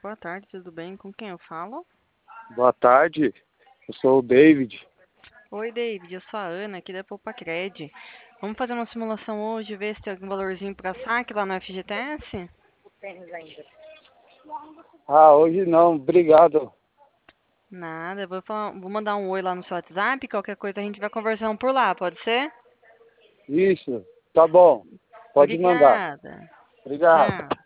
Boa tarde, tudo bem? Com quem eu falo? Boa tarde, eu sou o David. Oi, David, eu sou a Ana, aqui da Poupacred. Vamos fazer uma simulação hoje, ver se tem algum valorzinho para saque lá no FGTS? Hoje não, obrigado. Nada, vou mandar um oi lá no seu WhatsApp, qualquer coisa a gente vai conversando por lá, pode ser? Isso, tá bom, pode mandar. Obrigada. Obrigado. Tchau.